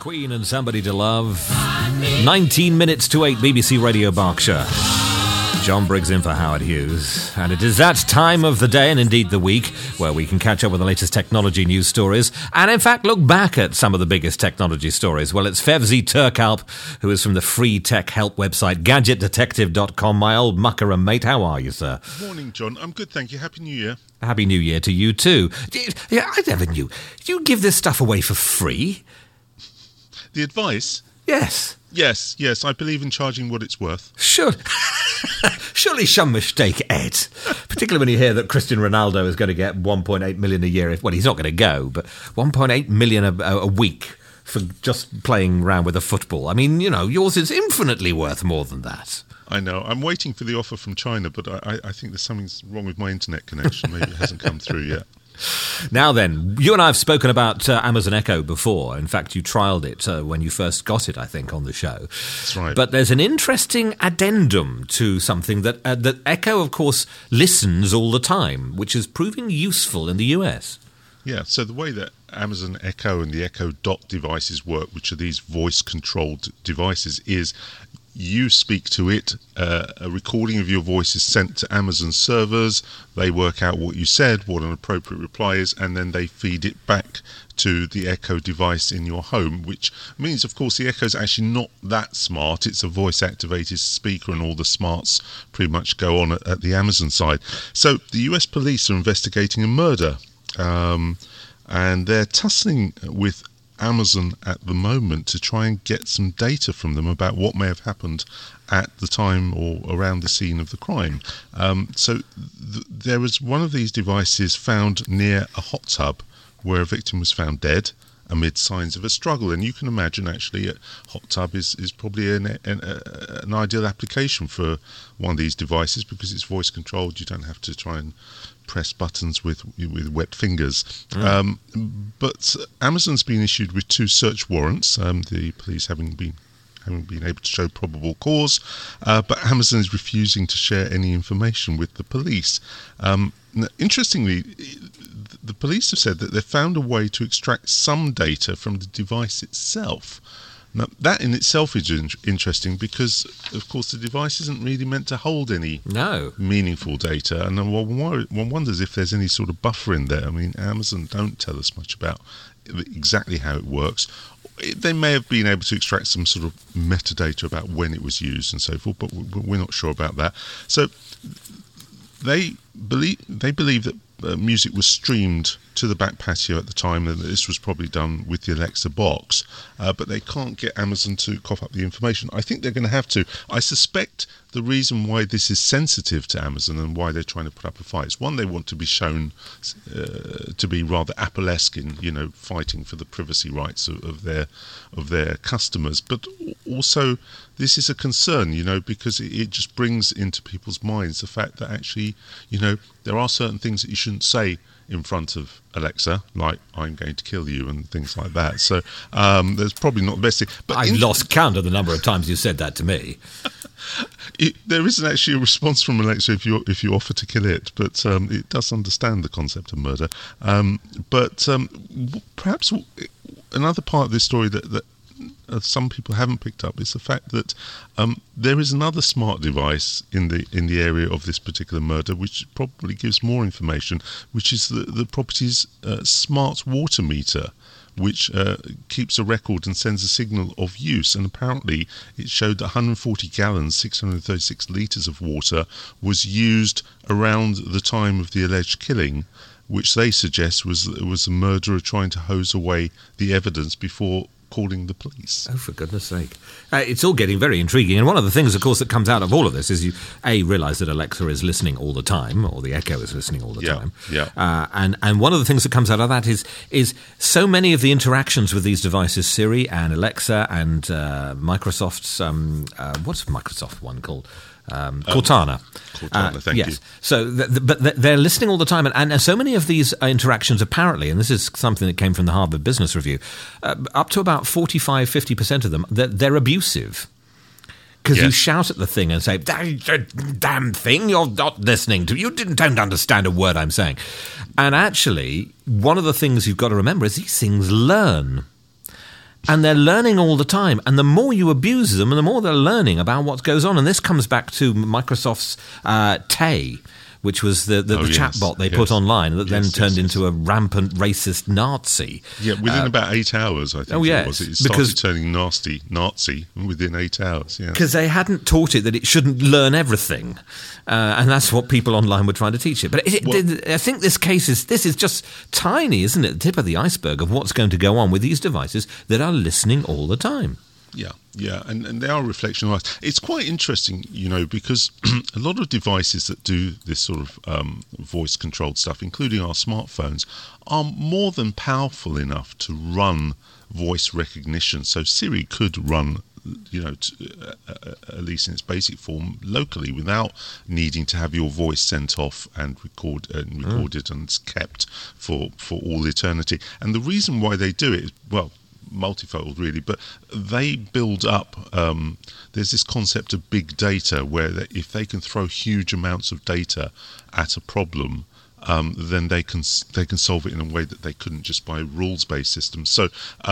Queen and Somebody to Love. 19 minutes to 8, BBC Radio Berkshire. John Briggs in for Howard Hughes. And it is that time of the day, and indeed the week, where we can catch up with the latest technology news stories, and in fact look back at some of the biggest technology stories. Well, it's Fevzi Turkalp, who is from the free tech help website gadgetdetective.com. My old mucker and mate, how are you, sir? Morning, John. I'm good, thank you. Happy New Year. Happy New Year to you too. Yeah, I never knew. Do you give this stuff away for free? The advice? Yes. Yes, I believe in charging what it's worth. Surely some mistake, Ed. Particularly when you hear that Cristiano Ronaldo is going to get 1.8 million a year. Well, he's not going to go, but 1.8 million a week for just playing around with a football. I mean, you know, yours is infinitely worth more than that. I know. I'm waiting for the offer from China, but I think there's something wrong with my internet connection. Maybe it hasn't come through yet. Now then, you and I have spoken about Amazon Echo before. In fact, you trialled it when you first got it, I think, on the show. That's right. But there's an interesting addendum to something that Echo, of course, listens all the time, which is proving useful in the US. Yeah, so the way that Amazon Echo and the Echo Dot devices work, which are these voice-controlled devices, is you speak to it, a recording of your voice is sent to Amazon servers, they work out what you said, what an appropriate reply is, and then they feed it back to the Echo device in your home, which means, of course, the Echo is actually not that smart. It's a voice-activated speaker, and all the smarts pretty much go on at the Amazon side. So the US police are investigating a murder, and they're tussling with Amazon at the moment to try and get some data from them about what may have happened at the time or around the scene of the crime. So there was one of these devices found near a hot tub where a victim was found dead amid signs of a struggle. And you can imagine, actually, a hot tub is probably an ideal application for one of these devices because it's voice controlled. You don't have to try and press buttons with wet fingers. But Amazon's been issued with 2 search warrants, the police having been able to show probable cause, but Amazon is refusing to share any information with the police. Interestingly, the police have said that they've found a way to extract some data from the device itself. Now, that in itself is interesting because, of course, the device isn't really meant to hold any meaningful data. And one wonders if there's any sort of buffer in there. I mean, Amazon don't tell us much about exactly how it works. They may have been able to extract some sort of metadata about when it was used and so forth, but we're not sure about that. So they believe that music was streamed to the back patio at the time, and that this was probably done with the Alexa box, but they can't get Amazon to cough up the information. I think they're going to have to. I suspect the reason why this is sensitive to Amazon and why they're trying to put up a fight is, one, they want to be shown to be rather Apple-esque in, fighting for the privacy rights of their customers, but also this is a concern, because it just brings into people's minds the fact that actually, there are certain things that you shouldn't say in front of Alexa, like "I'm going to kill you" and things like that. So there's probably not the best thing. But I've lost count of the number of times you said that to me. There isn't actually a response from Alexa if you offer to kill it, but it does understand the concept of murder. But perhaps another part of this story that some people haven't picked up is the fact that there is another smart device in the area of this particular murder, which probably gives more information, which is the property's smart water meter, which keeps a record and sends a signal of use. And apparently it showed that 140 gallons, 636 litres of water was used around the time of the alleged killing, which they suggest was the murderer trying to hose away the evidence before calling the police. Oh, for goodness sake. It's all getting very intriguing. And one of the things, of course, that comes out of all of this is you, realise that Alexa is listening all the time, or the Echo is listening all the time. Yeah. And one of the things that comes out of that is so many of the interactions with these devices, Siri and Alexa and Microsoft's, what's Microsoft one called? Cortana. Cortana, thank you. So, but they're listening all the time, and so many of these interactions apparently, and this is something that came from the Harvard Business Review, up to about 45-50% of them, they're abusive. Because you shout at the thing and say, damn thing, you're not listening to, don't understand a word I'm saying. And actually, one of the things you've got to remember is these things learn. And they're learning all the time. And the more you abuse them, and the more they're learning about what goes on. And this comes back to Microsoft's Tay, which was the chatbot they put online that then turned into a rampant racist Nazi. Yeah, within about 8 hours, I think it was. It started turning Nazi within 8 hours, yeah. Because they hadn't taught it that it shouldn't learn everything. And that's what people online were trying to teach it. But I think this is just tiny, isn't it? The tip of the iceberg of what's going to go on with these devices that are listening all the time. Yeah, and they are a reflection of us. It's quite interesting, because a lot of devices that do this sort of voice-controlled stuff, including our smartphones, are more than powerful enough to run voice recognition. So Siri could run, at least in its basic form, locally without needing to have your voice sent off and recorded and kept for all eternity. And the reason why they do it is, multifold really, but they build up there's this concept of big data where if they can throw huge amounts of data at a problem, then they can solve it in a way that they couldn't just by rules-based systems. So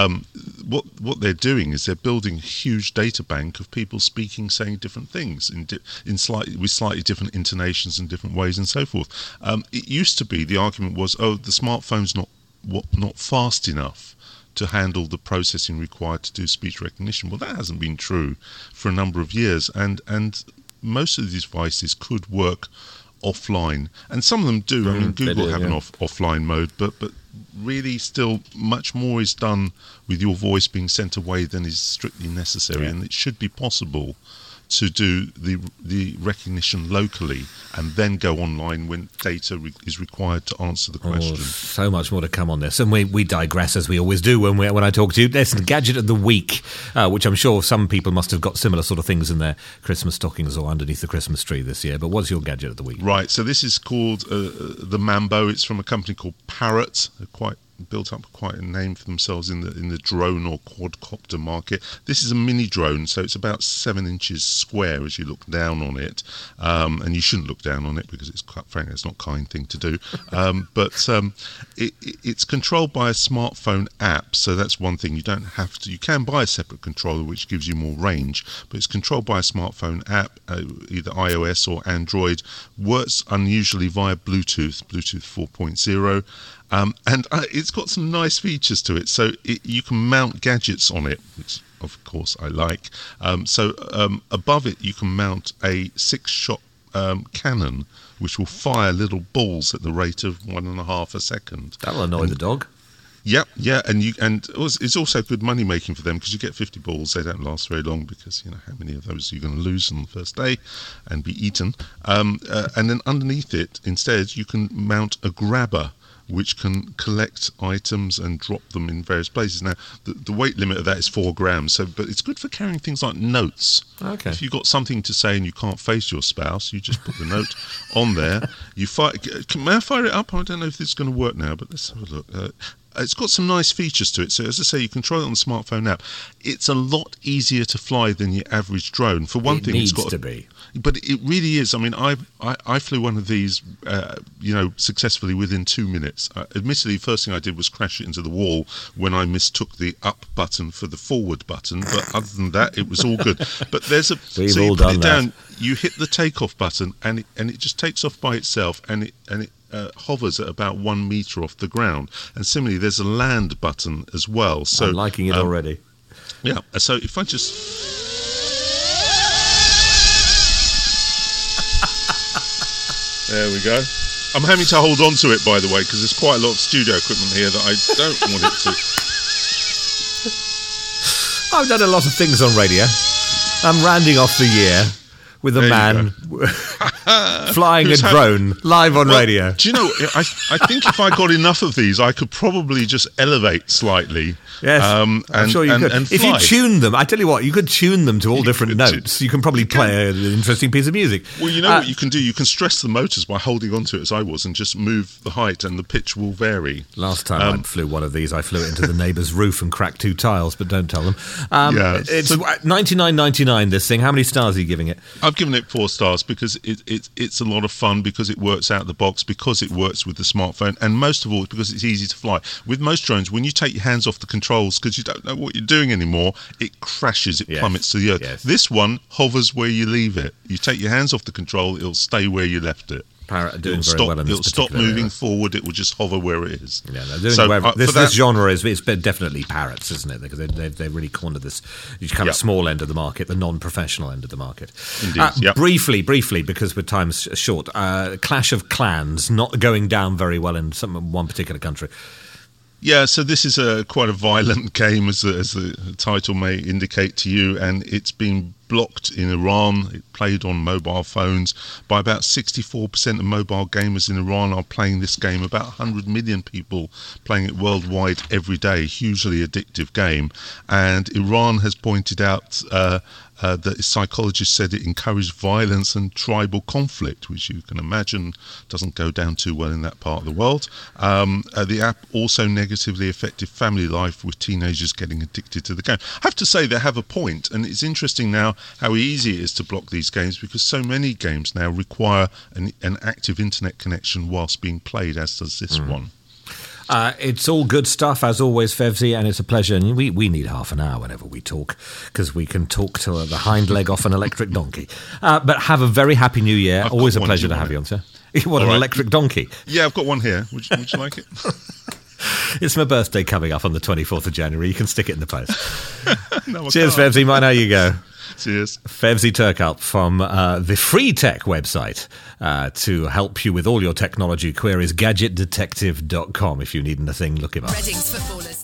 what they're doing is they're building a huge data bank of people saying different things with slightly different intonations and different ways and so forth. It used to be the argument was, the smartphone's not fast enough to handle the processing required to do speech recognition. Well, that hasn't been true for a number of years, and most of these devices could work offline, and some of them do. I mean, Google have an offline mode, but really still much more is done with your voice being sent away than is strictly necessary, and it should be possible to do the recognition locally and then go online when data is required to answer the question. So much more to come on this, and we digress as we always do when I talk to you. There's the Gadget of the Week, which I'm sure some people must have got similar sort of things in their Christmas stockings or underneath the Christmas tree this year. But what's your Gadget of the Week? Right, so this is called the Mambo. It's from a company called Parrot. They're built up quite a name for themselves in the drone or quadcopter market. This is a mini drone, so it's about 7 inches square as you look down on it, and you shouldn't look down on it because it's quite frankly it's not a kind thing to do. But it's controlled by a smartphone app, so that's one thing. You don't have to. You can buy a separate controller which gives you more range, but it's controlled by a smartphone app, either iOS or Android. Works unusually via Bluetooth 4.0. And it's got some nice features to it. So you can mount gadgets on it, which of course I like. So above it you can mount a 6-shot cannon, which will fire little balls at the rate of 1.5 a second. That'll annoy the dog. Yeah, and it's also good money making for them because you get 50 balls. They don't last very long because how many of those are you going to lose on the first day and be eaten? And then underneath it, instead, you can mount a grabber, which can collect items and drop them in various places. Now, the weight limit of that is 4 grams, but it's good for carrying things like notes. Okay. If you've got something to say and you can't face your spouse, you just put the note on there. May I fire it up? I don't know if this is going to work now, but let's have a look. It's got some nice features to it. So as I say, you control it on the smartphone app. It's a lot easier to fly than your average drone. For one thing, it's got to be. But it really is. I mean, I flew one of these, successfully within 2 minutes. Admittedly, the first thing I did was crash it into the wall when I mistook the up button for the forward button. But other than that, it was all good. But there's a We've so all you put done it down, that. you hit the takeoff button, and it just takes off by itself, and it hovers at about 1 metre off the ground. And similarly, there's a land button as well. So I'm liking it already. Yeah. So if I just. There we go. I'm having to hold on to it, by the way, because there's quite a lot of studio equipment here that I don't want it to. I've done a lot of things on radio. I'm rounding off the year with a man flying a drone live on radio. Do you know, I think if I got enough of these, I could probably just elevate slightly. Yes, I'm sure you could. And if you tune them, I tell you what, you could tune them to all different notes. You can probably play an interesting piece of music. Well, you know what you can do? You can stress the motors by holding onto it as I was and just move the height and the pitch will vary. Last time I flew one of these, I flew it into the neighbour's roof and cracked 2 tiles, but don't tell them. It's $99.99, this thing. How many stars are you giving it? I've given it 4 stars because it's a lot of fun because it works out of the box, because it works with the smartphone, and most of all because it's easy to fly. With most drones, when you take your hands off the controls because you don't know what you're doing anymore, it crashes, it plummets to the earth. Yes. This one hovers where you leave it. You take your hands off the control, it'll stay where you left it. It'll stop moving forward. It will just hover where it is. Yeah, this genre is definitely parrots, isn't it? Because they really cornered this kind of small end of the market, the non-professional end of the market. Indeed. Briefly, because with time's short, Clash of Clans not going down very well in one particular country. Yeah, so this is quite a violent game, as the title may indicate to you, and it's been blocked in Iran. It played on mobile phones by about 64% of mobile gamers in Iran are playing this game. About 100 million people playing it worldwide every day. Hugely addictive game. And Iran has pointed out that psychologists said it encouraged violence and tribal conflict, which you can imagine doesn't go down too well in that part of the world. The app also negatively affected family life, with teenagers getting addicted to the game. I have to say they have a point, and it's interesting now how easy it is to block these games, because so many games now require an active internet connection whilst being played, as does this one. It's all good stuff, as always, Fevzi, and it's a pleasure. And we need half an hour whenever we talk, because we can talk to the hind leg off an electric donkey. But have a very happy New Year. Always a pleasure to have you on, sir. You want an electric donkey? Yeah, I've got one here. Would you like it? It's my birthday coming up on the 24th of January. You can stick it in the post. No, Cheers, Fevzi. Mind how you go. Cheers. Fevzi Turkalp from the Free Tech website to help you with all your technology queries, gadgetdetective.com. If you need anything, look him up. Reading's footballers.